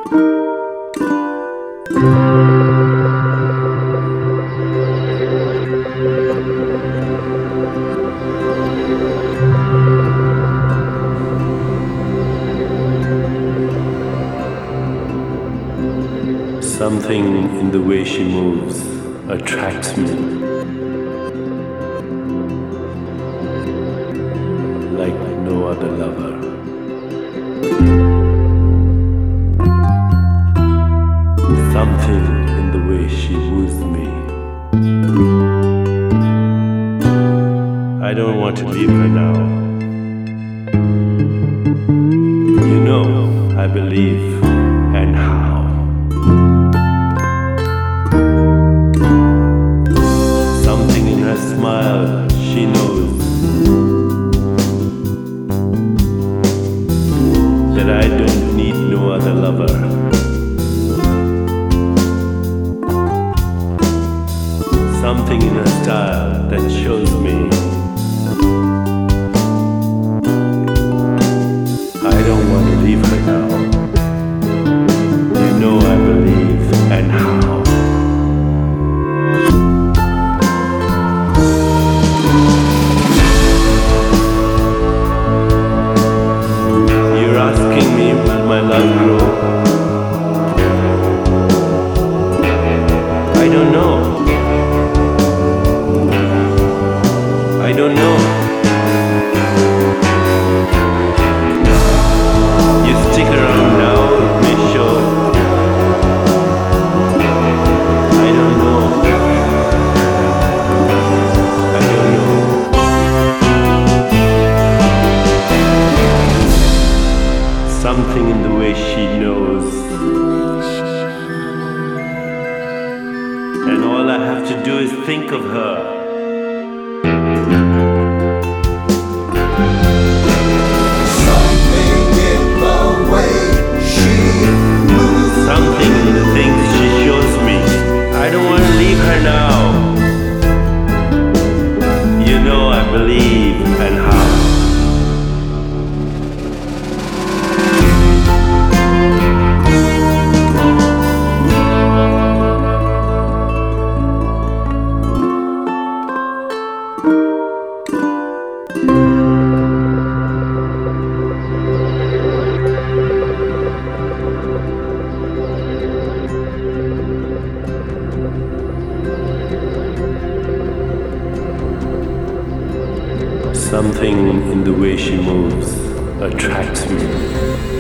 Something in the way she moves attracts me, like no other lover. Something in the way she woos me. I don't want to leave her now. You know, I believe, and how. Something in her smile, she knows that I don't need no other lover. Something in her style that shows me I don't want to leave her now. You know I believe, and how. You're asking me, will my love grow? I don't know. I don't know. You stick around now, be sure. I don't know. I don't know. Something in the way she knows. And all I have to do is think of her. Something in the things she shows me. I don't want to leave her now. You know I believe, and how. Something in the way she moves attracts me.